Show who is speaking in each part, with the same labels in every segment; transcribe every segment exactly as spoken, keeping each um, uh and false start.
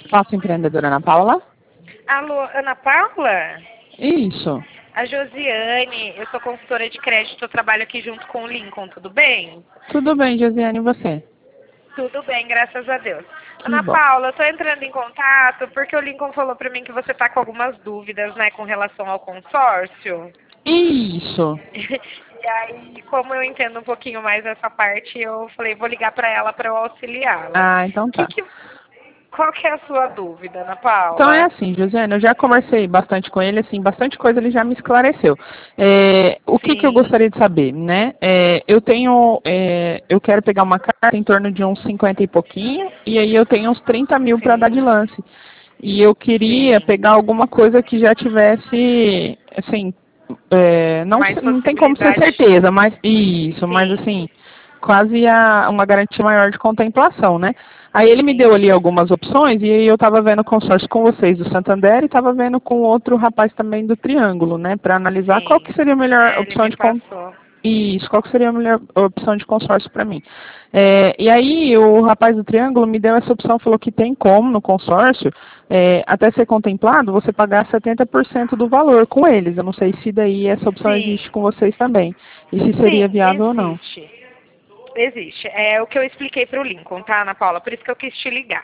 Speaker 1: Faço empreendedora Ana Paula?
Speaker 2: Alô, Ana Paula?
Speaker 1: Isso.
Speaker 2: A Josiane, eu sou consultora de crédito, eu trabalho aqui junto com o Lincoln, tudo bem?
Speaker 1: Tudo bem, Josiane, e você?
Speaker 2: Tudo bem, graças a Deus.
Speaker 1: Que
Speaker 2: Ana
Speaker 1: bom.
Speaker 2: Paula, eu tô entrando em contato porque o Lincoln falou pra mim que você tá com algumas dúvidas, né, com relação ao consórcio.
Speaker 1: Isso.
Speaker 2: E aí, como eu entendo um pouquinho mais essa parte, eu falei, vou ligar pra ela pra eu auxiliá-la.
Speaker 1: Ah, então
Speaker 2: Que
Speaker 1: tá.
Speaker 2: que, qual que é a sua dúvida, Ana
Speaker 1: Então é
Speaker 2: Paula?
Speaker 1: assim, Josiane, eu já conversei bastante com ele, assim, bastante coisa ele já me esclareceu. É, o que que eu
Speaker 2: Sim,
Speaker 1: gostaria de saber, né? É, eu tenho, é, eu quero pegar uma carta em torno de uns cinquenta e pouquinho, e aí eu tenho uns trinta mil para dar de
Speaker 2: sim,
Speaker 1: lance. E eu queria
Speaker 2: sim.
Speaker 1: pegar alguma coisa que já tivesse, assim, é, não,
Speaker 2: Mais
Speaker 1: não tem como ser
Speaker 2: possibilidade de...
Speaker 1: certeza, mas isso, mas
Speaker 2: Sim,
Speaker 1: assim, quase a, uma garantia maior de contemplação, né? Aí ele me deu ali
Speaker 2: entendi.
Speaker 1: algumas opções e aí eu estava vendo consórcio com vocês do Santander e estava vendo com outro rapaz também do Triângulo, né? Para analisar qual que
Speaker 2: Sim.
Speaker 1: seria a melhor
Speaker 2: É, ele
Speaker 1: opção
Speaker 2: me
Speaker 1: de con-
Speaker 2: passou.
Speaker 1: isso, qual que seria a melhor opção de consórcio para mim. É, e aí o rapaz do Triângulo me deu essa opção, falou que tem como no consórcio, é, até ser contemplado, você pagar setenta por cento do valor com eles. Eu não sei se daí essa opção existe
Speaker 2: Sim,
Speaker 1: com vocês também. E se seria
Speaker 2: sim,
Speaker 1: viável ou não.
Speaker 2: existe. Existe. É o que eu expliquei para o Lincoln, tá, Ana Paula? Por isso que eu quis te ligar.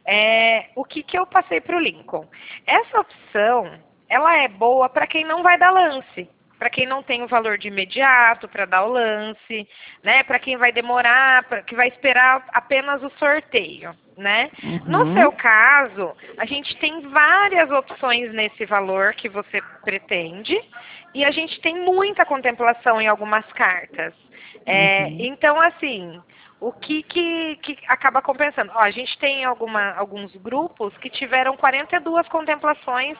Speaker 2: É, o que, que eu passei para o Lincoln? Essa opção, ela é boa para quem não vai dar lance. Para quem não tem o valor de imediato para dar o lance, né? Para quem vai demorar, pra, que vai esperar apenas o sorteio, né? No
Speaker 1: Uhum.
Speaker 2: seu caso, a gente tem várias opções nesse valor que você pretende e a gente tem muita contemplação em algumas cartas. É,
Speaker 1: Uhum.
Speaker 2: então, assim, o que, que, que acaba compensando? Ó, a gente tem alguma, alguns grupos que tiveram quarenta e duas contemplações,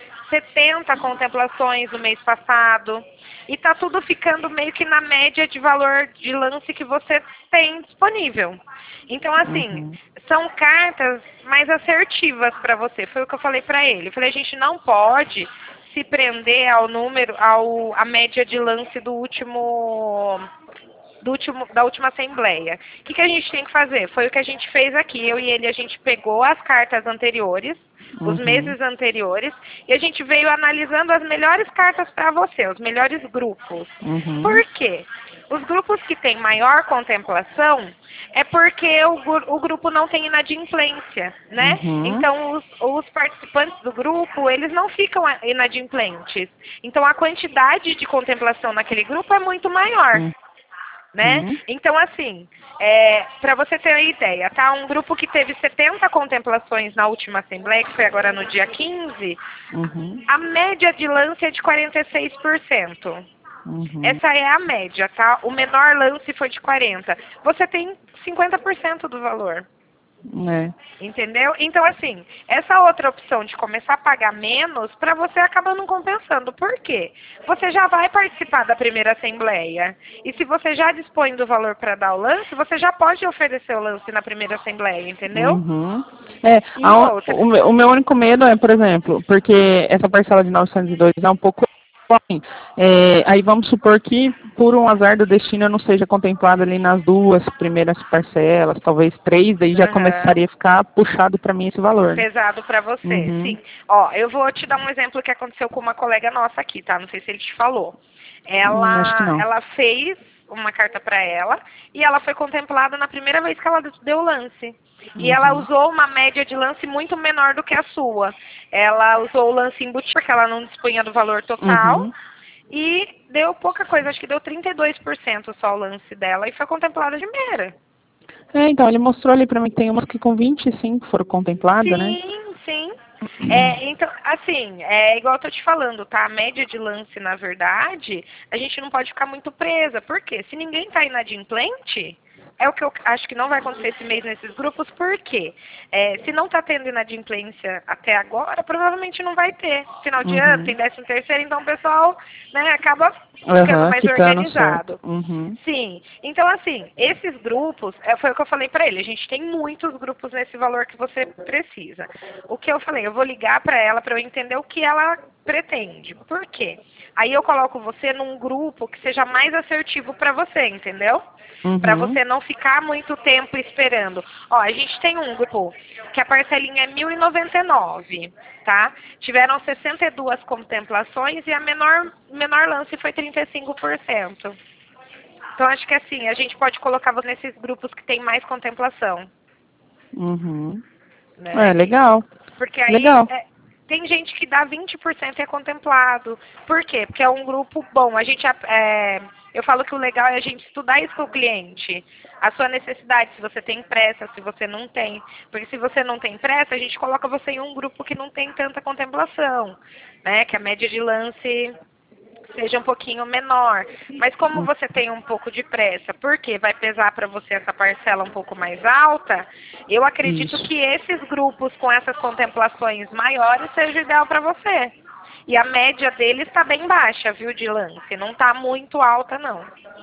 Speaker 2: setenta contemplações no mês passado, e está tudo ficando meio que na média de valor de lance que você tem disponível. Então, assim,
Speaker 1: Uhum.
Speaker 2: são cartas mais assertivas para você. Foi o que eu falei para ele. Eu falei, a gente não pode se prender ao número, ao, a média de lance do último do último, da última assembleia. O que, que a gente tem que fazer? Foi o que a gente fez aqui. Eu e ele, a gente pegou as cartas anteriores, os
Speaker 1: Uhum.
Speaker 2: meses anteriores, e a gente veio analisando as melhores cartas para você, os melhores grupos.
Speaker 1: Uhum.
Speaker 2: Por quê? Os grupos que têm maior contemplação é porque o, gru- o grupo não tem inadimplência, né?
Speaker 1: Uhum.
Speaker 2: Então, os, os participantes do grupo, eles não ficam a- inadimplentes. Então, a quantidade de contemplação naquele grupo é muito maior, né?
Speaker 1: Uhum.
Speaker 2: Então, assim, é, para você ter uma ideia, tá? Um grupo que teve setenta contemplações na última assembleia, que foi agora no dia quinze,
Speaker 1: Uhum.
Speaker 2: a média de lance é de quarenta e seis por cento.
Speaker 1: Uhum.
Speaker 2: Essa é a média, tá? O menor lance foi de quarenta. Você tem cinquenta por cento do valor.
Speaker 1: É.
Speaker 2: Entendeu? Então, assim, essa outra opção de começar a pagar menos, para você acaba não compensando. Por quê? Você já vai participar da primeira assembleia. E se você já dispõe do valor para dar o lance, você já pode oferecer o lance na primeira assembleia, entendeu?
Speaker 1: Uhum. É,
Speaker 2: E
Speaker 1: a,
Speaker 2: outra,
Speaker 1: o, meu o meu único medo é, por exemplo, porque essa parcela de novecentos e dois é um pouco assim, é, aí vamos supor que por um azar do destino eu não seja contemplado ali nas duas primeiras parcelas, talvez três, daí já
Speaker 2: aham,
Speaker 1: começaria a ficar puxado para mim esse valor, né?
Speaker 2: pesado para você,
Speaker 1: Uhum.
Speaker 2: sim. Ó, eu vou te dar um exemplo que aconteceu com uma colega nossa aqui, tá? Não sei se ele te falou.
Speaker 1: Hum, acho que
Speaker 2: Ela,
Speaker 1: não.
Speaker 2: ela fez uma carta para ela e ela foi contemplada na primeira vez que ela deu lance. E ela
Speaker 1: Uhum.
Speaker 2: usou uma média de lance muito menor do que a sua. Ela usou o lance embutido porque ela não dispunha do valor total
Speaker 1: Uhum.
Speaker 2: e deu pouca coisa, acho que deu trinta e dois por cento só o lance dela e foi contemplada de primeira.
Speaker 1: É, então, ele mostrou ali para mim que tem umas que com vinte e cinco foram contempladas, né?
Speaker 2: Sim, sim. É, então, assim, é igual eu tô te falando, tá? A média de lance, na verdade, a gente não pode ficar muito presa. Por quê? Se ninguém tá inadimplente, é o que eu acho que não vai acontecer esse mês nesses grupos, por quê? É, se não tá tendo inadimplência até agora, provavelmente não vai ter. Final de ano,
Speaker 1: Uhum.
Speaker 2: tem décimo terceiro, então o pessoal, né, acaba ficando
Speaker 1: Aham,
Speaker 2: mais
Speaker 1: quitando certo.
Speaker 2: organizado.
Speaker 1: Uhum.
Speaker 2: Sim. Então, assim, esses grupos, é, foi o que eu falei para ele, a gente tem muitos grupos nesse valor que você precisa. O que eu falei, eu vou ligar para ela para eu entender o que ela pretende. Por quê? Aí eu coloco você num grupo que seja mais assertivo para você, entendeu? Para
Speaker 1: Uhum.
Speaker 2: você não ficar muito tempo esperando. Ó, a gente tem um grupo que a parcelinha é mil e noventa e nove, tá? Tiveram sessenta e duas contemplações e a menor, menor lance foi trinta e cinco por cento. Então, acho que assim, a gente pode colocar você nesses grupos que tem mais contemplação,
Speaker 1: Uhum. É,
Speaker 2: né?
Speaker 1: legal.
Speaker 2: Porque aí
Speaker 1: Legal.
Speaker 2: é, tem gente que dá vinte por cento e é contemplado. Por quê? Porque é um grupo bom. A gente, é, eu falo que o legal é a gente estudar isso com o cliente. A sua necessidade, se você tem pressa, se você não tem. Porque se você não tem pressa, a gente coloca você em um grupo que não tem tanta contemplação, né? Que a média de lance seja um pouquinho menor. Mas como você tem um pouco de pressa, porque vai pesar para você essa parcela um pouco mais alta, eu acredito
Speaker 1: Isso.
Speaker 2: que esses grupos com essas contemplações maiores seja o ideal para você. E a média deles está bem baixa, viu, de lance. Não está muito alta, não.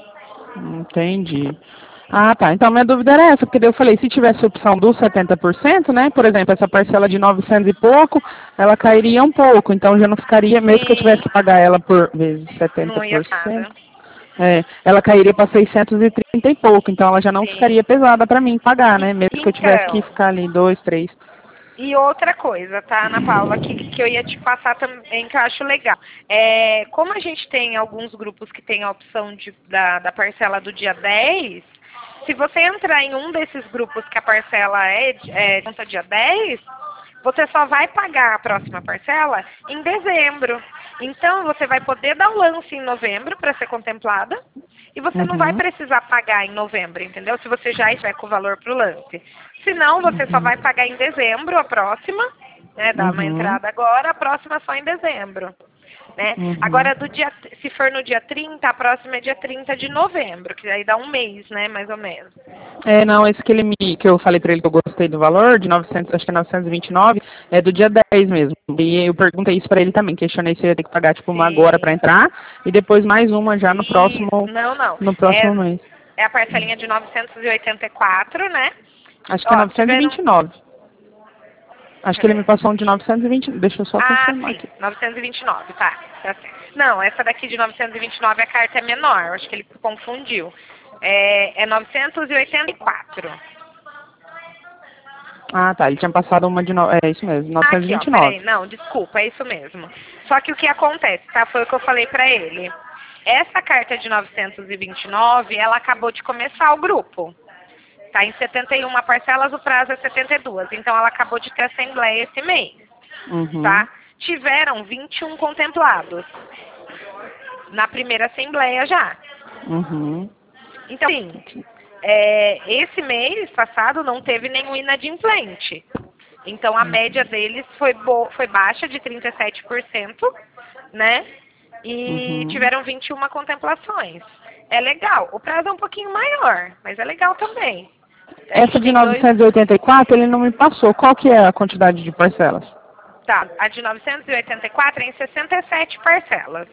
Speaker 1: Entendi. Ah, tá. Então, minha dúvida era essa, porque daí eu falei, se tivesse a opção dos setenta por cento, né? Por exemplo, essa parcela de novecentos e pouco, ela cairia um pouco. Então, já não ficaria, mesmo que eu tivesse
Speaker 2: Sim,
Speaker 1: que pagar ela por vezes setenta
Speaker 2: não ia
Speaker 1: por cento,
Speaker 2: nada.
Speaker 1: é, ela cairia para seiscentos e trinta e pouco. Então, ela já não
Speaker 2: Sim.
Speaker 1: ficaria pesada para mim pagar,
Speaker 2: E,
Speaker 1: né? Mesmo que eu tivesse que
Speaker 2: então,
Speaker 1: ficar ali dois, três.
Speaker 2: e outra coisa, tá, Ana Paula, que, que eu ia te passar também, que eu acho legal. É, como a gente tem alguns grupos que tem a opção de, da, da parcela do dia dez, se você entrar em um desses grupos que a parcela é, é conta dia dez, você só vai pagar a próxima parcela em dezembro. Então, você vai poder dar o lance em novembro para ser contemplada e você não vai
Speaker 1: Uhum.
Speaker 2: precisar pagar em novembro, entendeu? Se você já estiver com o valor para o lance. Se não, você só
Speaker 1: Uhum.
Speaker 2: vai pagar em dezembro a próxima, né? Dá uma
Speaker 1: Uhum.
Speaker 2: entrada agora, a próxima só em dezembro. Né?
Speaker 1: Uhum.
Speaker 2: Agora, do dia, se for no dia trinta, a próxima é dia trinta de novembro, que aí dá um mês, né, mais ou menos.
Speaker 1: É, não, esse que ele me, que eu falei pra ele que eu gostei do valor, de novecentos, acho que é novecentos e vinte e nove, é do dia dez mesmo. E eu perguntei isso pra ele também, questionei se eu ia ter que pagar tipo uma agora pra
Speaker 2: Sim.
Speaker 1: entrar e depois mais uma já no próximo,
Speaker 2: Isso. Não, não.
Speaker 1: no
Speaker 2: É,
Speaker 1: próximo mês.
Speaker 2: é a parcelinha de novecentos e oitenta e quatro, né?
Speaker 1: Acho que é
Speaker 2: Ó, tiveram...
Speaker 1: novecentos e vinte e nove. Acho que ele me
Speaker 2: Peraí.
Speaker 1: passou um de novecentos e vinte, deixa eu só
Speaker 2: Ah,
Speaker 1: confirmar
Speaker 2: sim.
Speaker 1: aqui.
Speaker 2: novecentos e vinte e nove, tá. Tá certo. Não, essa daqui de novecentos e vinte e nove, a carta é menor. Eu acho que ele confundiu. É, é novecentos e oitenta e quatro.
Speaker 1: Ah, tá, ele tinha passado uma de, no... é isso mesmo, novecentos e
Speaker 2: Aqui, ó,
Speaker 1: vinte e
Speaker 2: peraí,
Speaker 1: nove.
Speaker 2: não, desculpa, é isso mesmo. Só que o que acontece, tá? Foi o que eu falei pra ele. Essa carta de novecentos e vinte e nove, ela acabou de começar o grupo. Tá em setenta e uma parcelas, o prazo é setenta e duas. Então, ela acabou de ter assembleia esse mês,
Speaker 1: Uhum.
Speaker 2: tá? Tiveram vinte e um contemplados na primeira assembleia já.
Speaker 1: Uhum.
Speaker 2: Então, sim, é, esse mês passado não teve nenhum inadimplente. Então, a média deles foi, bo foi baixa, de trinta e sete por cento, né? E
Speaker 1: Uhum.
Speaker 2: tiveram vinte e uma contemplações. É legal. O prazo é um pouquinho maior, mas é legal também. A
Speaker 1: Essa
Speaker 2: gente
Speaker 1: de
Speaker 2: tem dois...
Speaker 1: novecentos e oitenta e quatro ele não me passou. Qual que é a quantidade de parcelas?
Speaker 2: Tá, a de novecentos e oitenta e quatro é em sessenta e sete parcelas.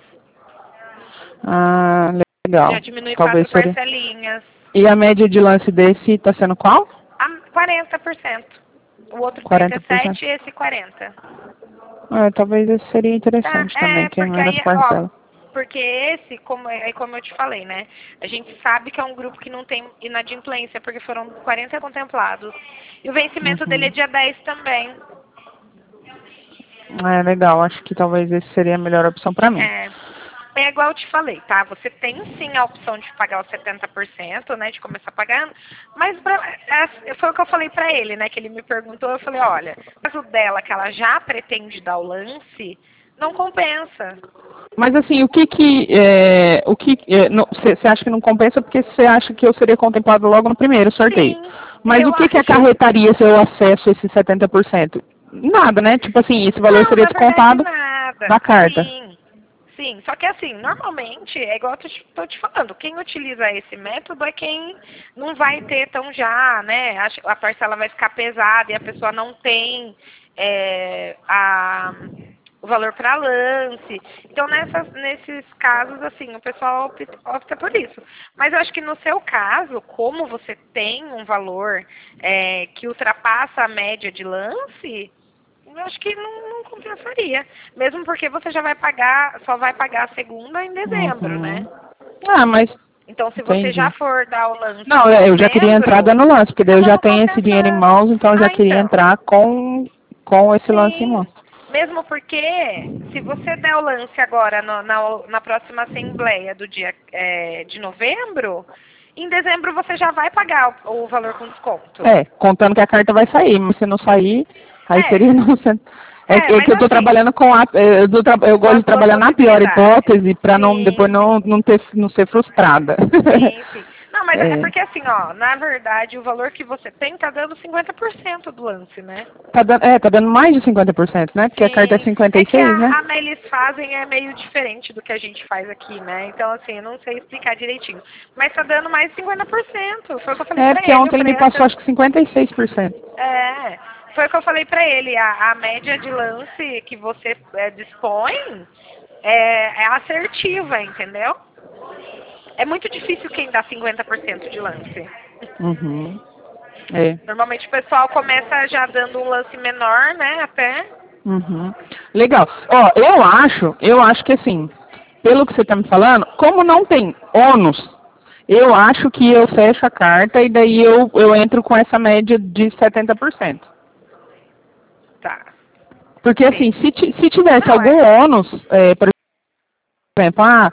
Speaker 1: Ah,
Speaker 2: Já
Speaker 1: legal.
Speaker 2: diminui quatro
Speaker 1: Talvez seria.
Speaker 2: parcelinhas.
Speaker 1: E a média de lance desse está sendo qual?
Speaker 2: A quarenta por cento. O outro trinta
Speaker 1: quarenta
Speaker 2: e
Speaker 1: por cento.
Speaker 2: sete e esse quarenta.
Speaker 1: É, talvez esse seria
Speaker 2: Tá,
Speaker 1: interessante também,
Speaker 2: é,
Speaker 1: que é
Speaker 2: porque
Speaker 1: menos
Speaker 2: aí, ó,
Speaker 1: parcela.
Speaker 2: porque esse, como, é como eu te falei, né? A gente sabe que é um grupo que não tem inadimplência, porque foram quarenta contemplados. E o vencimento dele é
Speaker 1: Uhum.
Speaker 2: dia dez também.
Speaker 1: É legal, acho que talvez esse seria a melhor opção para mim.
Speaker 2: É, é igual eu te falei, tá? Você tem sim a opção de pagar os setenta por cento, né? De começar pagando, mas pra, é, foi o que eu falei pra ele, né? Que ele me perguntou, eu falei, olha, o caso dela, que ela já pretende dar o lance, não compensa.
Speaker 1: Mas assim, o que que é, o que você acha que não compensa porque você acha que eu seria contemplado logo no primeiro sorteio?
Speaker 2: Sim,
Speaker 1: Mas o
Speaker 2: eu
Speaker 1: que que
Speaker 2: acho.
Speaker 1: acarretaria se eu acesso esses setenta por cento? Nada, né? Tipo assim, esse valor
Speaker 2: Não,
Speaker 1: seria
Speaker 2: na verdade
Speaker 1: descontado
Speaker 2: nada.
Speaker 1: da carta.
Speaker 2: Sim, sim. Só que assim, normalmente, é igual eu tô te, tô te falando, quem utiliza esse método é quem não vai ter tão já, né? Acha- A parcela vai ficar pesada e a pessoa não tem é, a, o valor para lance. Então, nessas, nesses casos, assim, o pessoal opta, opta por isso. Mas eu acho que no seu caso, como você tem um valor é, que ultrapassa a média de lance, eu acho que não, não compensaria. Mesmo porque você já vai pagar, só vai pagar a segunda em dezembro,
Speaker 1: Uhum.
Speaker 2: né?
Speaker 1: Ah, mas
Speaker 2: Então, se você
Speaker 1: entendi.
Speaker 2: já for dar o lance
Speaker 1: Não,
Speaker 2: em
Speaker 1: é, eu já queria entrar
Speaker 2: novembro,
Speaker 1: dando lance, porque daí eu
Speaker 2: acaba
Speaker 1: já
Speaker 2: não
Speaker 1: tenho esse dinheiro em
Speaker 2: compensando.
Speaker 1: mãos, então eu já
Speaker 2: Ah,
Speaker 1: queria
Speaker 2: então.
Speaker 1: entrar com, com esse lance em
Speaker 2: Sim.
Speaker 1: mãos.
Speaker 2: Mesmo porque, se você der o lance agora no- na, na próxima assembleia do dia é, de novembro, em dezembro você já vai pagar o, o valor com desconto.
Speaker 1: É, contando que a carta vai sair, mas se não sair, aí
Speaker 2: É,
Speaker 1: seria no cento- É,
Speaker 2: é,
Speaker 1: que- é
Speaker 2: mas
Speaker 1: que eu tô
Speaker 2: assim,
Speaker 1: trabalhando com a. é, Eu, tô tra- eu
Speaker 2: com
Speaker 1: gosto
Speaker 2: as
Speaker 1: de
Speaker 2: duas
Speaker 1: trabalhar na pior
Speaker 2: possibilidades.
Speaker 1: hipótese para não depois
Speaker 2: Sim,
Speaker 1: não, não, ter, não ser frustrada.
Speaker 2: sim, sim. Não, mas é
Speaker 1: É,
Speaker 2: porque assim, ó, na verdade, o valor que você tem tá dando cinquenta por cento do lance, né?
Speaker 1: tá dando, é, tá dando mais de cinquenta por cento, né? Porque a carta é
Speaker 2: Sim, é que
Speaker 1: cinquenta e seis, né?
Speaker 2: a, a Melis fazem é meio diferente do que a gente faz aqui, né? Então, assim, eu não sei explicar direitinho. Mas tá dando mais de cinquenta por cento. Foi o que eu falei
Speaker 1: É,
Speaker 2: pra
Speaker 1: porque
Speaker 2: ele. Eu
Speaker 1: ontem ele
Speaker 2: falei,
Speaker 1: me passou
Speaker 2: essa...
Speaker 1: acho que cinquenta e seis por cento.
Speaker 2: É, foi o que eu falei pra ele. A, a média de lance que você é, dispõe é, é assertiva, entendeu? É muito difícil quem dá cinquenta por cento de lance.
Speaker 1: Uhum. É.
Speaker 2: Normalmente o pessoal começa já dando um lance menor, né? Até.
Speaker 1: Uhum. Legal. Ó, eu acho, eu acho que assim, pelo que você está me falando, como não tem ônus, eu acho que eu fecho a carta e daí eu, eu entro com essa média de setenta por cento.
Speaker 2: Tá.
Speaker 1: Porque assim,
Speaker 2: Sim.
Speaker 1: se, ti- se tivesse
Speaker 2: Não,
Speaker 1: algum
Speaker 2: é.
Speaker 1: ônus, é, por exemplo, ah,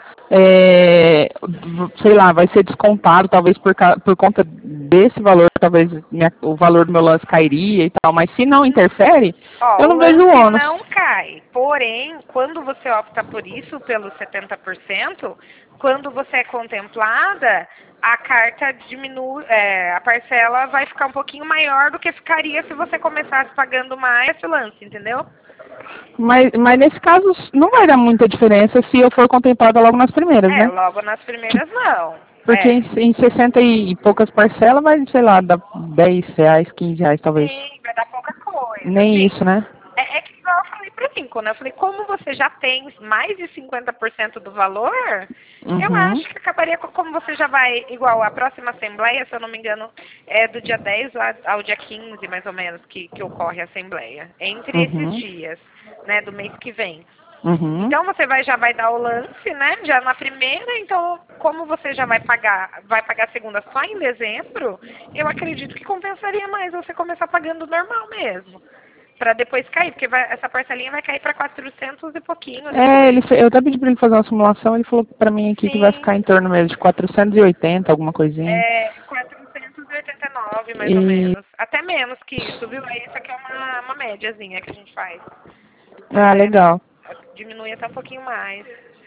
Speaker 1: é, sei lá, vai ser descontado, talvez por, ca- por conta desse valor, talvez minha- o valor do meu lance cairia e tal, mas se não interfere,
Speaker 2: Ó,
Speaker 1: eu
Speaker 2: o
Speaker 1: não vejo
Speaker 2: lance
Speaker 1: ônus.
Speaker 2: não cai. Porém, quando você opta por isso, pelos setenta por cento, quando você é contemplada, a carta diminui, é, a parcela vai ficar um pouquinho maior do que ficaria se você começasse pagando mais esse lance, entendeu?
Speaker 1: Mas, mas nesse caso não vai dar muita diferença se eu for contemplada logo nas primeiras,
Speaker 2: É,
Speaker 1: né?
Speaker 2: logo nas primeiras não.
Speaker 1: Porque em,
Speaker 2: É.
Speaker 1: em sessenta e poucas parcelas vai, sei lá, dar dez reais, quinze reais talvez.
Speaker 2: Sim, vai dar pouca coisa.
Speaker 1: Nem
Speaker 2: Sim.
Speaker 1: isso, né?
Speaker 2: É, é que igual eu falei pro Lincoln, né? Eu falei, como você já tem mais de cinquenta por cento do valor, eu
Speaker 1: Uhum.
Speaker 2: acho que acabaria, com- como você já vai, igual a próxima assembleia, se eu não me engano, é do dia dez a- ao dia quinze, mais ou menos, que, que ocorre a assembleia. Entre esses
Speaker 1: Uhum.
Speaker 2: dias, né, do mês que vem.
Speaker 1: Uhum.
Speaker 2: Então você vai, já vai dar o lance, né? Já na primeira, então como você já vai pagar, vai pagar a segunda só em dezembro, eu acredito que compensaria mais você começar pagando normal mesmo. Pra depois cair, porque vai- essa parcelinha vai cair pra quatrocentos e pouquinho
Speaker 1: É, ele,
Speaker 2: depois.
Speaker 1: fe- eu até pedi pra ele fazer uma simulação, ele falou pra mim aqui que vai
Speaker 2: Sim,
Speaker 1: ficar em torno mesmo de quatrocentos e oitenta, alguma coisinha.
Speaker 2: é quatrocentos e oitenta e nove mais ou
Speaker 1: E,
Speaker 2: menos. Até menos que isso, viu? Aí isso aqui é uma, uma médiazinha que a gente faz. Mas
Speaker 1: ah,
Speaker 2: é,
Speaker 1: legal.
Speaker 2: diminui até um pouquinho mais.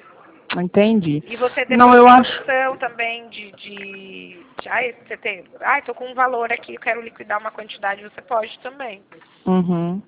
Speaker 1: Entendi.
Speaker 2: E você
Speaker 1: Não,
Speaker 2: depois
Speaker 1: eu
Speaker 2: tem a
Speaker 1: acho.
Speaker 2: opção também de, de, de ai, você tem, ai, tô com um valor aqui, eu quero liquidar uma quantidade, você pode também.
Speaker 1: Uhum.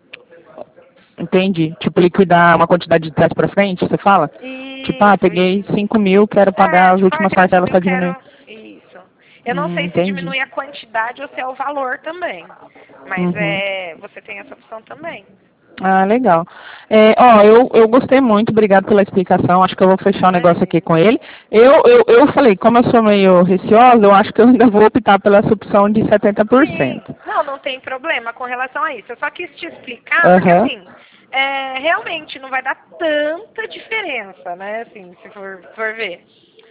Speaker 1: Entendi. Tipo, liquidar uma quantidade de trás pra frente, você fala? Tipo, ah,
Speaker 2: Isso,
Speaker 1: peguei
Speaker 2: isso.
Speaker 1: cinco mil, quero
Speaker 2: É,
Speaker 1: pagar as
Speaker 2: tipo, ai,
Speaker 1: últimas
Speaker 2: tenho cinco
Speaker 1: parcelas
Speaker 2: mil,
Speaker 1: pra diminuir.
Speaker 2: quero. Isso. Eu não
Speaker 1: Hum,
Speaker 2: sei se
Speaker 1: entendi.
Speaker 2: diminui a quantidade ou se é o valor também. Mas
Speaker 1: Uhum.
Speaker 2: é, você tem essa opção também.
Speaker 1: Ah, legal. É, ó, eu, eu gostei muito, obrigado pela explicação. Acho que eu vou fechar o negócio aqui
Speaker 2: Imagina.
Speaker 1: com ele. Eu, eu, eu falei, como eu sou meio receosa, eu acho que eu ainda vou optar pela essa opção de setenta por
Speaker 2: Sim,
Speaker 1: cento.
Speaker 2: não, não tem problema com relação a isso. Eu só quis te explicar, porque
Speaker 1: Aham.
Speaker 2: assim, é, realmente não vai dar tanta diferença, né? Assim, se for, for ver.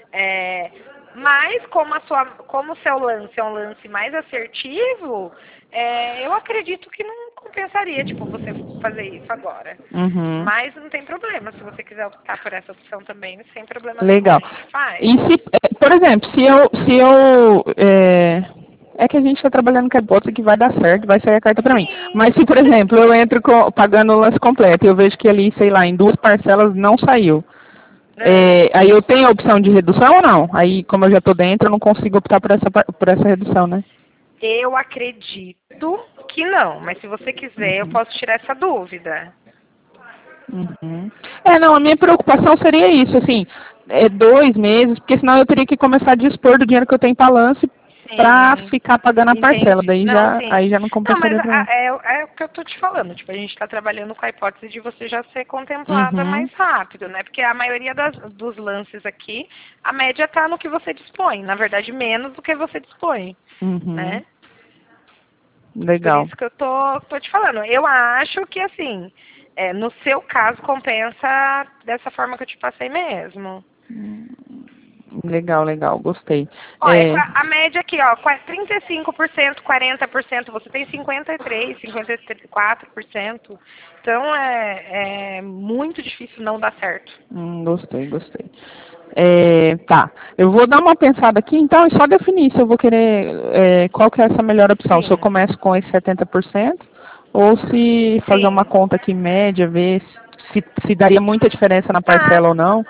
Speaker 2: É, mas como a sua, como o seu lance é um lance mais assertivo, é, eu acredito que não compensaria, tipo, você fazer isso agora.
Speaker 1: Uhum.
Speaker 2: Mas não tem problema, se você quiser optar por essa opção também, sem problema nenhum, a
Speaker 1: Legal.
Speaker 2: gente faz.
Speaker 1: E se, eh, por exemplo, se eu, se eu, é, é que a gente está trabalhando com a hipótese que vai dar certo, vai sair a carta para mim.
Speaker 2: Sim.
Speaker 1: Mas se, por exemplo, eu entro com- pagando o lance completo e eu vejo que ali, sei lá, em duas parcelas não saiu,
Speaker 2: É.
Speaker 1: é, aí eu tenho a opção de redução ou não? Aí, como eu já estou dentro, eu não consigo optar por essa, par- por essa redução, né?
Speaker 2: Eu acredito que não, mas se você quiser, eu
Speaker 1: Uhum.
Speaker 2: posso tirar essa dúvida.
Speaker 1: Uhum. É, não, a minha preocupação seria isso, assim, é dois meses, porque senão eu teria que começar a dispor do dinheiro que eu tenho em balance para
Speaker 2: Sim,
Speaker 1: ficar pagando a parcela,
Speaker 2: entendi.
Speaker 1: daí
Speaker 2: Não,
Speaker 1: já,
Speaker 2: sim.
Speaker 1: aí já não
Speaker 2: Não, mas
Speaker 1: compensaria para
Speaker 2: a-
Speaker 1: mim.
Speaker 2: é, é o que eu tô te falando. Tipo, a gente está trabalhando com a hipótese de você já ser contemplada
Speaker 1: Uhum,
Speaker 2: mais rápido, né? Porque a maioria das, dos lances aqui, a média tá no que você dispõe. Na verdade, menos do que você dispõe,
Speaker 1: uhum.
Speaker 2: né?
Speaker 1: Legal.
Speaker 2: Por isso que eu tô, tô te falando. Eu acho que, assim, é, no seu caso, compensa dessa forma que eu te passei mesmo.
Speaker 1: Legal, legal, gostei.
Speaker 2: Ó, é,
Speaker 1: É,
Speaker 2: qua- a média aqui, ó, qua- trinta e cinco por cento, quarenta por cento, você tem cinquenta e três por cento, cinquenta e quatro por cento. Então, é, é muito difícil não dar certo.
Speaker 1: hum, gostei, gostei. É, tá, eu vou dar uma pensada aqui, então, e só definir se eu vou querer, é, qual que é essa melhor opção, se eu
Speaker 2: Sim,
Speaker 1: começo com esse setenta por cento, ou se fazer uma
Speaker 2: sim.
Speaker 1: conta aqui média, ver se, se daria muita diferença na
Speaker 2: Ah,
Speaker 1: parcela ou não,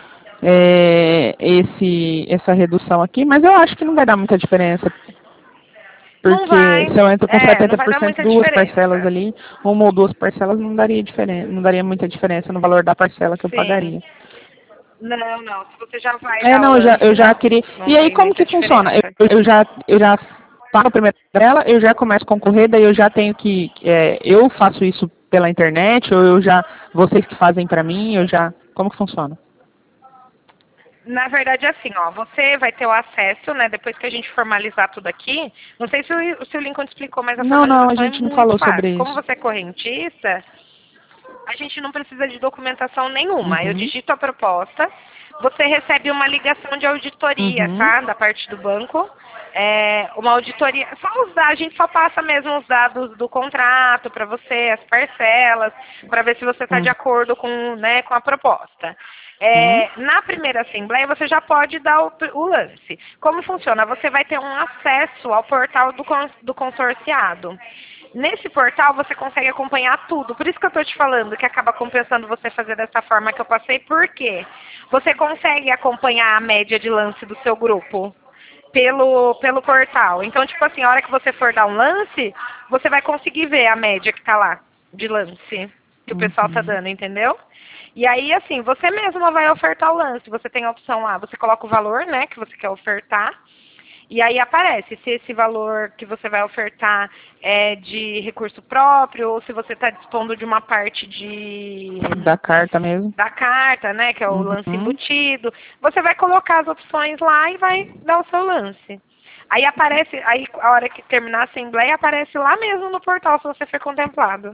Speaker 1: é, esse, essa redução aqui, mas eu acho que não vai dar muita diferença,
Speaker 2: não
Speaker 1: porque
Speaker 2: vai,
Speaker 1: se eu entro com
Speaker 2: é, não
Speaker 1: setenta
Speaker 2: vai
Speaker 1: por
Speaker 2: dar
Speaker 1: cento
Speaker 2: muita
Speaker 1: duas parcelas
Speaker 2: diferença.
Speaker 1: ali, uma ou duas parcelas não daria diferença, não daria muita diferença no valor da parcela que eu
Speaker 2: Sim.
Speaker 1: pagaria.
Speaker 2: Não, não. Se você já vai
Speaker 1: É,
Speaker 2: dar o
Speaker 1: não, eu já,
Speaker 2: lance,
Speaker 1: eu já
Speaker 2: não.
Speaker 1: queria.
Speaker 2: Não
Speaker 1: E aí
Speaker 2: tem
Speaker 1: como
Speaker 2: muita
Speaker 1: que funciona? Eu,
Speaker 2: diferença.
Speaker 1: eu já, eu já pago a primeira dela, eu já começo a concorrer, daí eu já tenho que, é, eu faço isso pela internet, ou eu já, vocês que fazem pra mim, eu já, como que funciona?
Speaker 2: Na verdade, é assim, ó, você vai ter o acesso, né, depois que a gente formalizar tudo aqui. Não sei se o, se o Lincoln te explicou, mas a
Speaker 1: Não, não, a
Speaker 2: formalização é
Speaker 1: gente não
Speaker 2: muito
Speaker 1: falou sobre
Speaker 2: fácil. Como
Speaker 1: isso.
Speaker 2: você é correntista, a gente não precisa de documentação nenhuma. Eu
Speaker 1: Uhum,
Speaker 2: digito a proposta, você recebe uma ligação de auditoria,
Speaker 1: uhum,
Speaker 2: tá? Da parte do banco. É, uma auditoria, só os dados, a gente só passa mesmo os dados do contrato para você, as parcelas, para ver se você está de acordo com, né, com a proposta.
Speaker 1: uhum,
Speaker 2: É, na primeira assembleia, você já pode dar o, o lance. Como funciona? Você vai ter um acesso ao portal do, cons- do consorciado. Nesse portal você consegue acompanhar tudo. Por isso que eu estou te falando que acaba compensando você fazer dessa forma que eu passei. Por quê? Você consegue acompanhar a média de lance do seu grupo pelo, pelo portal. Então, tipo assim, a hora que você for dar um lance, você vai conseguir ver a média que está lá de lance que o pessoal está
Speaker 1: uhum.
Speaker 2: dando, entendeu? E aí, assim, você mesma vai ofertar o lance. Você tem a opção lá, você coloca o valor, né, que você quer ofertar. E aí aparece se esse valor que você vai ofertar é de recurso próprio ou se você está dispondo de uma parte de
Speaker 1: Da carta mesmo.
Speaker 2: da carta, né, que é o lance
Speaker 1: Uhum.
Speaker 2: embutido. Você vai colocar as opções lá e vai dar o seu lance. Aí aparece, aí a hora que terminar a assembleia aparece lá mesmo no portal se você for contemplado.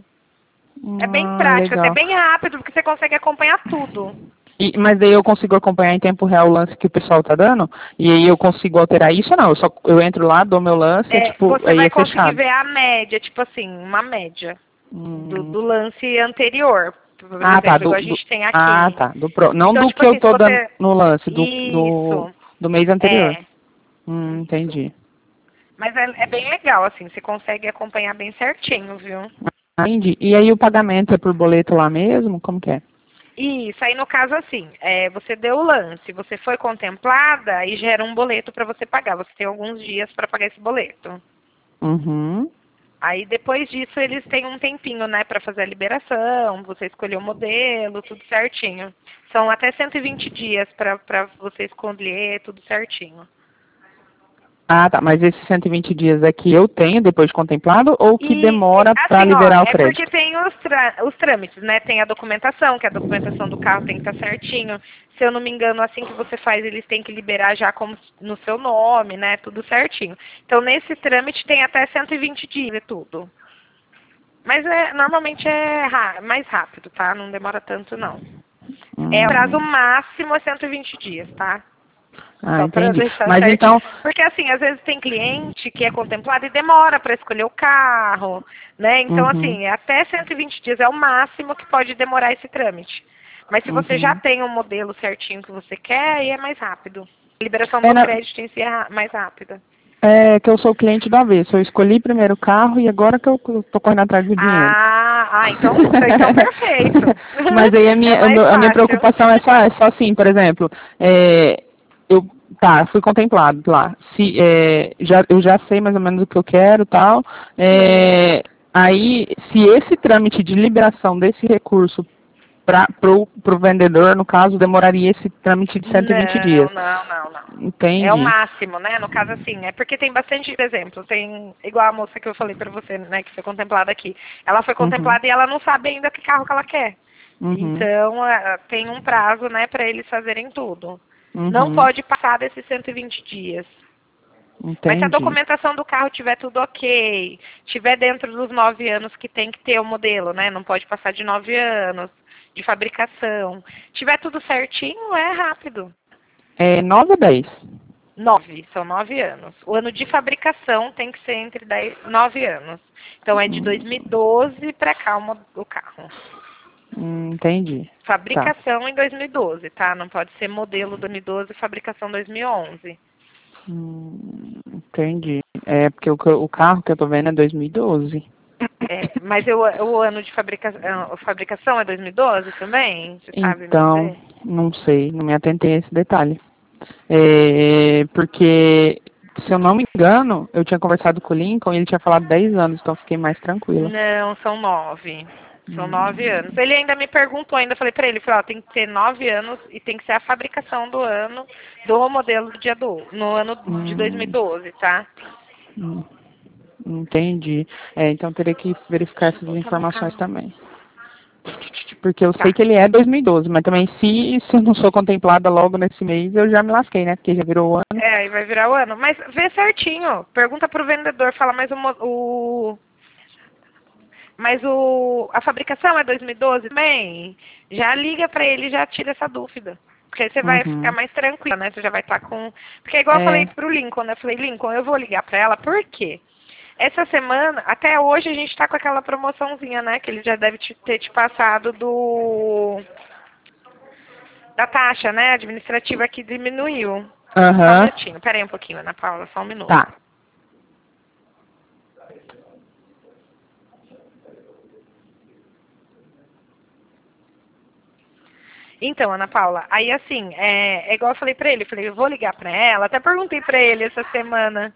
Speaker 2: É bem
Speaker 1: Ah,
Speaker 2: prático, até
Speaker 1: legal.
Speaker 2: bem rápido, porque você consegue acompanhar tudo.
Speaker 1: E, mas daí eu consigo acompanhar em tempo real o lance que o pessoal tá dando? E aí eu consigo alterar isso ou não? Eu só eu entro lá, dou meu lance, é
Speaker 2: É,
Speaker 1: tipo,
Speaker 2: você
Speaker 1: aí
Speaker 2: vai
Speaker 1: é
Speaker 2: conseguir
Speaker 1: fechado.
Speaker 2: ver a média, tipo assim, uma média do,
Speaker 1: Hum.
Speaker 2: do lance anterior, por
Speaker 1: Ah, tá.
Speaker 2: exemplo,
Speaker 1: Do,
Speaker 2: igual a
Speaker 1: do,
Speaker 2: gente tem
Speaker 1: ah,
Speaker 2: aqui.
Speaker 1: tá. Do pro, não
Speaker 2: Então,
Speaker 1: do
Speaker 2: tipo
Speaker 1: que eu
Speaker 2: assim, se
Speaker 1: tô dando
Speaker 2: você.
Speaker 1: no lance, do, do,
Speaker 2: Isso,
Speaker 1: do mês anterior.
Speaker 2: é.
Speaker 1: Hum, entendi.
Speaker 2: Mas é, é bem legal, assim, você consegue acompanhar bem certinho, viu?
Speaker 1: Ah, entendi. E aí o pagamento é por boleto lá mesmo? Como que é?
Speaker 2: Isso, aí no caso assim, é, você deu o lance, você foi contemplada e gera um boleto para você pagar. Você tem alguns dias para pagar esse boleto.
Speaker 1: Uhum.
Speaker 2: Aí depois disso eles têm um tempinho, né, para fazer a liberação, você escolher o modelo, tudo certinho. São até cento e vinte dias para você escolher tudo certinho.
Speaker 1: Ah, tá. Mas esses cento e vinte dias é que eu tenho depois de contemplado ou que
Speaker 2: E,
Speaker 1: demora para
Speaker 2: assim, ó,
Speaker 1: liberar o
Speaker 2: é porque
Speaker 1: crédito?
Speaker 2: tem os, tra- os trâmites, né? Tem a documentação, que a documentação do carro tem que estar certinho. Se eu não me engano, assim que você faz, eles têm que liberar já como no seu nome, né? Tudo certinho. Então, nesse trâmite tem até cento e vinte dias e tudo. Mas é, normalmente é ra- mais rápido, tá? Não demora tanto, não. É o prazo
Speaker 1: Hum.
Speaker 2: máximo é cento e vinte dias, tá?
Speaker 1: Ah,
Speaker 2: Só para
Speaker 1: entendi.
Speaker 2: deixar
Speaker 1: Mas
Speaker 2: certinho.
Speaker 1: então,
Speaker 2: Porque assim, às vezes tem cliente que é contemplado e demora para escolher o carro, né? Então,
Speaker 1: uhum,
Speaker 2: assim, é até cento e vinte dias é o máximo que pode demorar esse trâmite. Mas se você já
Speaker 1: uhum.
Speaker 2: tem um modelo certinho que você quer, aí é mais rápido. A liberação
Speaker 1: É,
Speaker 2: do
Speaker 1: na-
Speaker 2: crédito em si é ra- mais rápida.
Speaker 1: é que eu sou cliente da vez. Eu escolhi primeiro o carro e agora que eu tô correndo atrás do dinheiro.
Speaker 2: Ah, ah, então, então perfeito.
Speaker 1: Mas aí a
Speaker 2: É
Speaker 1: minha, a
Speaker 2: mais
Speaker 1: meu- a minha
Speaker 2: fácil.
Speaker 1: preocupação é só, é só assim, por exemplo, é, eu tá, fui contemplado lá. Se, é, já, eu já sei mais ou menos o que eu quero e tal.
Speaker 2: Sim.
Speaker 1: É, aí, se esse trâmite de liberação desse recurso para o vendedor, no caso, demoraria esse trâmite de cento e vinte dias.
Speaker 2: Não, não, não, não. É o
Speaker 1: Entendi.
Speaker 2: máximo, né? No caso, assim, é porque tem bastante exemplo. Tem, igual a moça que eu falei pra você, né, que foi contemplada aqui. Ela foi
Speaker 1: Uhum.
Speaker 2: contemplada e ela não sabe ainda que carro que ela quer.
Speaker 1: Uhum.
Speaker 2: Então, eh, tem um prazo, né, pra eles fazerem tudo. Não
Speaker 1: Uhum.
Speaker 2: pode passar desses cento e vinte dias. Mas se a
Speaker 1: Entendi.
Speaker 2: documentação do carro tiver tudo ok, tiver dentro dos nove anos que tem que ter o modelo, né? Não pode passar de nove anos de fabricação. Tiver tudo certinho, é rápido.
Speaker 1: É nove ou dez?
Speaker 2: Nove, são nove anos. O ano de fabricação tem que ser entre dez, nove anos. Então é de dois mil e doze para cá o, mo- o carro.
Speaker 1: Hum, entendi. Tá.
Speaker 2: Fabricação em dois mil e doze, tá? Não pode ser modelo dois mil e doze, fabricação dois mil e onze.
Speaker 1: Hum, entendi. É porque o, que eu- o carro que eu tô vendo é dois mil e doze.
Speaker 2: É, mas eu, o ano de fabricação, a fabricação é dois mil e doze também? Você sabe me
Speaker 1: Então,
Speaker 2: dizer?
Speaker 1: não sei, não me atentei a esse detalhe. É, porque, se eu não me engano, eu tinha conversado com o Lincoln e ele tinha falado dez anos, então eu fiquei mais tranquila.
Speaker 2: Não, são nove. São nove
Speaker 1: Hum,
Speaker 2: anos. Ele ainda me perguntou, ainda falei pra ele, falei, ó, tem que ter nove anos e tem que ser a fabricação do ano do modelo do dia do, no ano de
Speaker 1: hum,
Speaker 2: dois mil e doze, tá?
Speaker 1: hum, entendi. É, então teria que verificar essas
Speaker 2: Colocar no
Speaker 1: informações
Speaker 2: carro.
Speaker 1: também. Porque eu sei
Speaker 2: Tá.
Speaker 1: que ele é dois mil e doze, mas também se, se eu não sou contemplada logo nesse mês, eu já me lasquei, né? Porque já virou o ano.
Speaker 2: É, aí vai virar o ano. Mas vê certinho. Pergunta pro vendedor, fala, mas o, mo- o mas o a fabricação é dois mil e doze também? Já liga pra ele e já tira essa dúvida. Porque aí você vai ficar
Speaker 1: Uhum.
Speaker 2: mais tranquila, né? Você já vai estar com. Porque é igual eu falei
Speaker 1: É.
Speaker 2: pro Lincoln, né? Eu falei, Lincoln, eu vou ligar pra ela, por quê? Essa semana, até hoje a gente tá com aquela promoçãozinha, né? Que ele já deve te- ter te passado do da taxa, né? Administrativa que diminuiu. Só um
Speaker 1: Aham.
Speaker 2: minutinho, pera aí um pouquinho, Ana Paula, só um minuto.
Speaker 1: Tá.
Speaker 2: Então, Ana Paula, aí assim, é, é igual eu falei pra ele, eu falei, eu vou ligar pra ela, até perguntei pra ele essa semana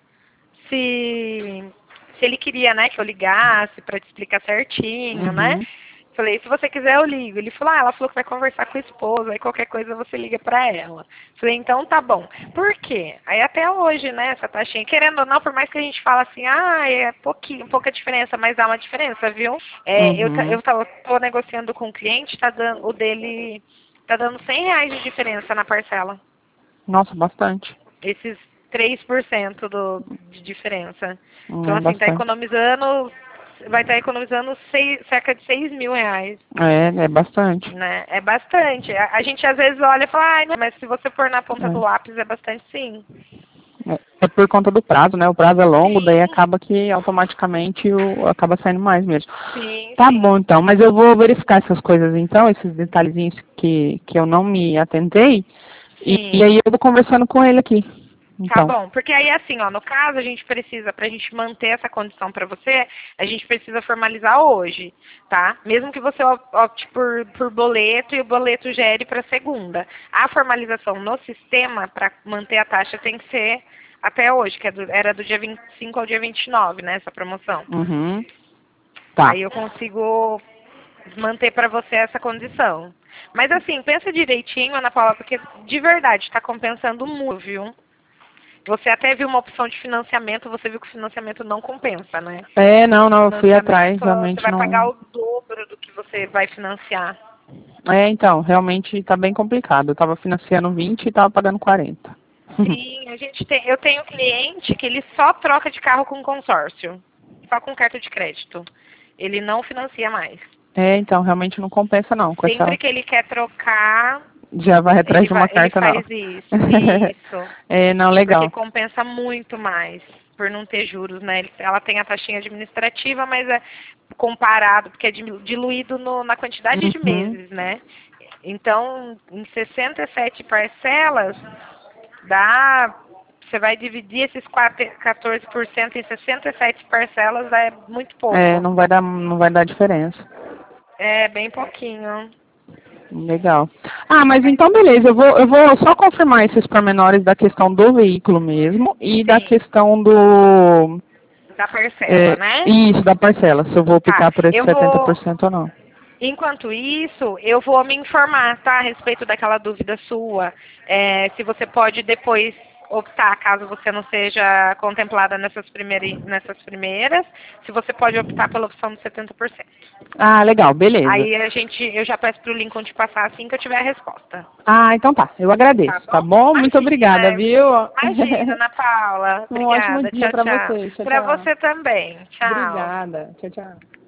Speaker 2: se, se ele queria, né, que eu ligasse pra te explicar certinho, né?
Speaker 1: Uhum.
Speaker 2: Falei, se você quiser eu ligo. Ele falou, ah, ela falou que vai conversar com a esposa, aí qualquer coisa você liga pra ela. Falei, então tá bom. Por quê? Aí até hoje, né, essa taxinha, querendo ou não, por mais que a gente fala assim, ah, é pouquinho, pouca diferença, mas dá uma diferença, viu? É, eu, ta-
Speaker 1: Uhum.
Speaker 2: eu tô, tô negociando com o cliente, tá dando, o dele tá dando cem reais de diferença na parcela.
Speaker 1: Nossa, bastante.
Speaker 2: Esses três por cento do, de diferença.
Speaker 1: Hum,
Speaker 2: Então,
Speaker 1: É
Speaker 2: assim, tá
Speaker 1: bastante.
Speaker 2: economizando, vai estar economizando seis, cerca de seis mil reais.
Speaker 1: É, é bastante.
Speaker 2: Né? É bastante. A, a gente às vezes olha e fala, ai, não, mas se você pôr na ponta do lápis é bastante sim.
Speaker 1: É. É, é por conta do prazo, né? O prazo é longo, daí
Speaker 2: Sim,
Speaker 1: acaba que automaticamente o, acaba saindo mais mesmo.
Speaker 2: sim,
Speaker 1: Tá
Speaker 2: sim.
Speaker 1: bom, então. Mas eu vou verificar essas coisas, então, esses detalhezinhos que, que eu não me atentei. E, e
Speaker 2: Sim.
Speaker 1: aí eu vou conversando com ele aqui.
Speaker 2: Tá
Speaker 1: Então.
Speaker 2: bom, porque aí assim, ó, no caso a gente precisa, pra gente manter essa condição pra você, a gente precisa formalizar hoje, tá? Mesmo que você op- opte por, por boleto e o boleto gere pra segunda. A formalização no sistema pra manter a taxa tem que ser até hoje, que é do- era do dia vinte e cinco ao dia vinte e nove, né, essa promoção.
Speaker 1: Uhum. Tá.
Speaker 2: Aí eu consigo manter pra você essa condição. Mas assim, pensa direitinho, Ana Paula, porque de verdade está compensando muito, viu? Você até viu uma opção de financiamento, você viu que o financiamento não compensa, né?
Speaker 1: É, não, não, eu fui atrás,
Speaker 2: Financiamento, você
Speaker 1: realmente
Speaker 2: vai pagar
Speaker 1: não.
Speaker 2: o dobro do que você vai financiar.
Speaker 1: É, então, realmente tá bem complicado. Eu tava financiando vinte e tava pagando quarenta.
Speaker 2: Sim, a gente tem, eu tenho cliente que ele só troca de carro com consórcio, só com carta de crédito. Ele não financia mais.
Speaker 1: É, então, realmente não compensa não, com essa.
Speaker 2: Sempre que ele quer trocar,
Speaker 1: Já vai atrás
Speaker 2: ele,
Speaker 1: de uma
Speaker 2: vai, ele
Speaker 1: carta
Speaker 2: faz
Speaker 1: nova.
Speaker 2: isso. Isso.
Speaker 1: É, não,
Speaker 2: Porque
Speaker 1: legal.
Speaker 2: compensa muito mais por não ter juros, né? Ele- Ela tem a taxinha administrativa, mas é comparado, porque é dilu- diluído no- na quantidade de
Speaker 1: Uhum.
Speaker 2: meses, né? Então, em sessenta e sete parcelas, dá. Você vai dividir esses quatro, quatorze por cento em sessenta e sete parcelas, é muito
Speaker 1: É,
Speaker 2: pouco.
Speaker 1: não vai dar, não vai dar diferença.
Speaker 2: É bem pouquinho.
Speaker 1: Legal. Ah, mas então beleza, eu vou, eu vou só confirmar esses pormenores da questão do veículo mesmo e da
Speaker 2: Sim,
Speaker 1: questão do.
Speaker 2: da parcela,
Speaker 1: É,
Speaker 2: né?
Speaker 1: isso, da parcela, se eu vou
Speaker 2: Tá.
Speaker 1: optar por esse
Speaker 2: Eu
Speaker 1: setenta por
Speaker 2: vou.
Speaker 1: cento ou não.
Speaker 2: Enquanto isso, eu vou me informar, tá? A respeito daquela dúvida sua. É, se você pode depois optar, caso você não seja contemplada nessas, primeiri, nessas primeiras, se você pode optar pela opção dos setenta por cento.
Speaker 1: Ah, legal, beleza.
Speaker 2: Aí a gente, eu já peço pro Lincoln te passar assim que eu tiver a resposta.
Speaker 1: Ah, então tá. Eu agradeço, tá bom? Tá bom? Muito obrigada, viu?
Speaker 2: Imagina, Ana Paula.
Speaker 1: Um
Speaker 2: Obrigada.
Speaker 1: ótimo dia
Speaker 2: tchau,
Speaker 1: para
Speaker 2: tchau.
Speaker 1: você. Tchau,
Speaker 2: Para
Speaker 1: tchau.
Speaker 2: você também. Tchau.
Speaker 1: Obrigada. Tchau, tchau.